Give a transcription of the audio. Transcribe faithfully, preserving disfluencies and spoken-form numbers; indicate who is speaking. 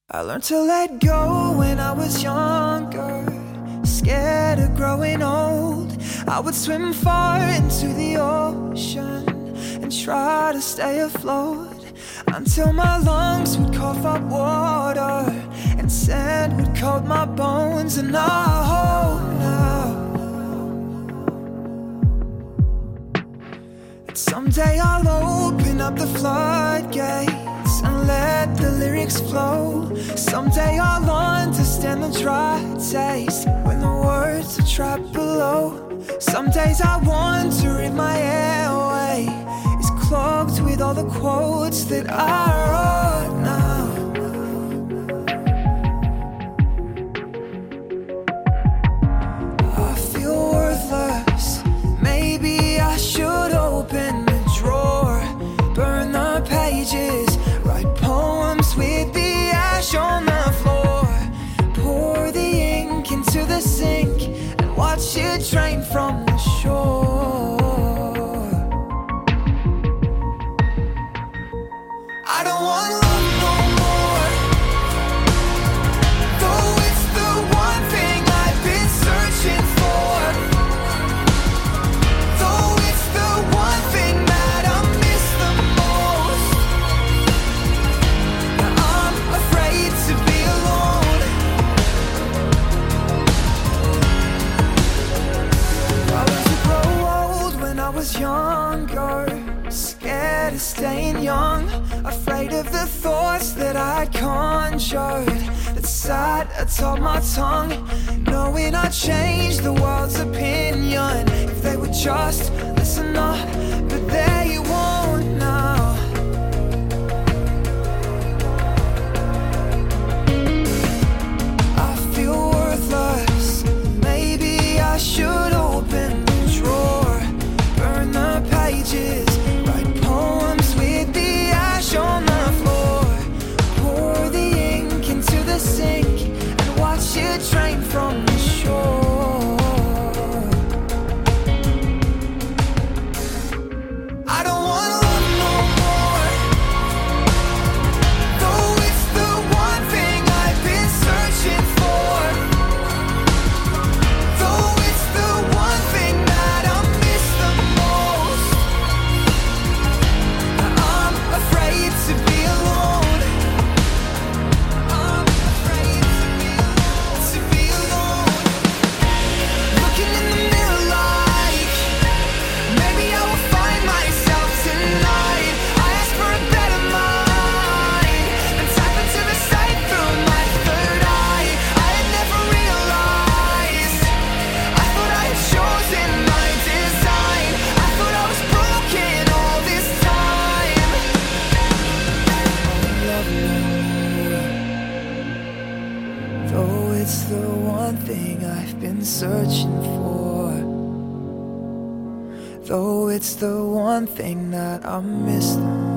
Speaker 1: I learned to let go when I was younger, scared of growing old. I would swim far into the ocean and try to stay afloat, until my lungs would cough up water and sand would coat my bones. And I hope now that someday I'll open up the floodgates and let the lyrics flow. Someday I'll understand the dry taste when the words are trapped below. Some days I wonder if my airway is clogged with all the quotes that I wrote now. I feel worthless. Maybe I should open the drawer, burn the pages, write poems with the ash on the floor, pour the ink into the sink and watch it drain from the shore. I don't want love no more, though it's the one thing I've been searching for, though it's the one thing that I miss the most. I'm afraid to be alone. I was to grow old when I was younger, scared of staying young, afraid of the thoughts that I'd conjured that sat atop my tongue, knowing I'd change the world's opinion if they would just listen up, but they won't now. I feel worthless. Maybe I should open the drawer, burn the pages, write poems with the ash on the floor, pour the ink into the sink and watch it drain from the shore. I don't want love no more, though it's the one thing I've been searching for, though it's the one thing that I miss the most. I'm afraid to be alone. I'm afraid to be alone. Looking in the mirror like maybe I will find myself tonight. I ask for a better mind and tap into the sight through my third eye. I had never realized. I thought I had chosen my design. I thought I was broken all this time. Love me, though it's the one thing I've been searching for, though it's the one thing that I miss the most.